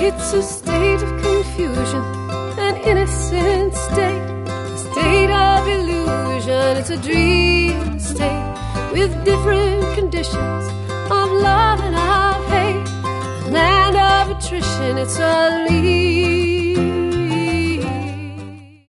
It's a state of confusion, an innocent state, a state of illusion. It's a dream state with different conditions of love and of hate, a land of attrition. It's a leap